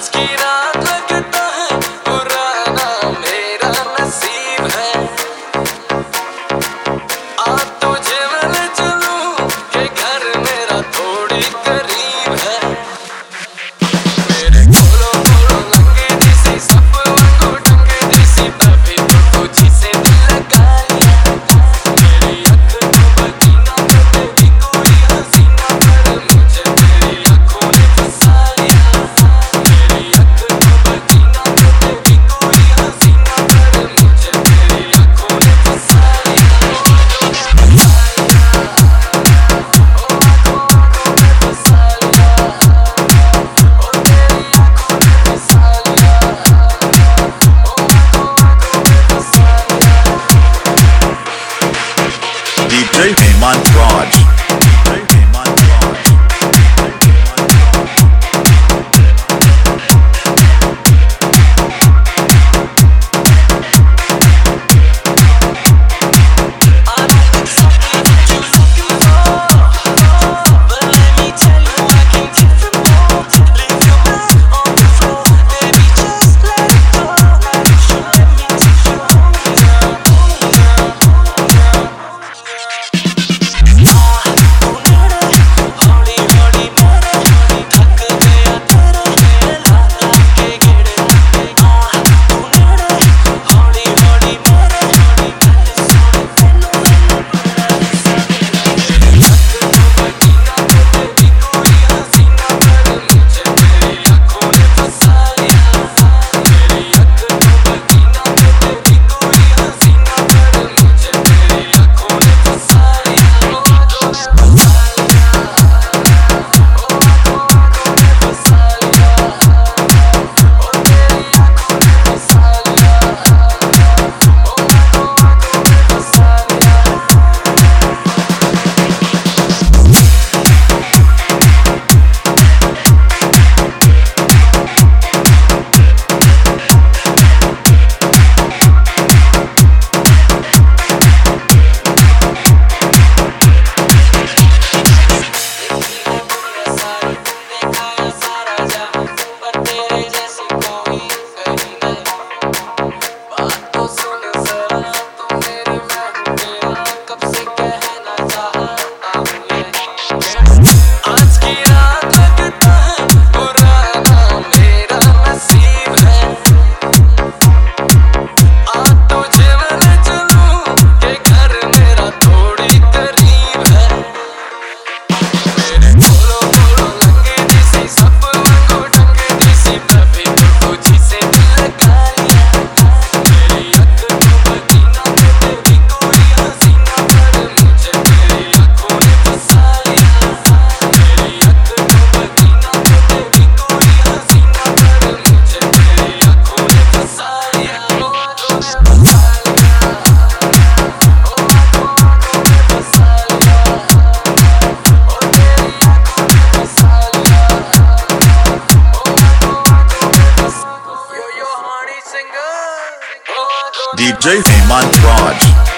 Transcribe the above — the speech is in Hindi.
आज की रात लगता है पुराना मेरा नसीब है। आज तुझे मैं चलूं के घर मेरा थोड़ी करीब है। मेरे गोलो गोलो लंगे जैसी सब वांगू टंगे जैसी तभी तो तुझी से दिल लगा लिया। मेरी अख तो बची ना तो तेरी कोई हसीना पर मुझे तेरी आँखों ने फंसा लिया। मेरी अख तो बची ना तो तेरी कोई हसीना पर मुझे तेरी आँखों ने फंसा लिया। DJ Hemant Raj. DJ Hemant Raj.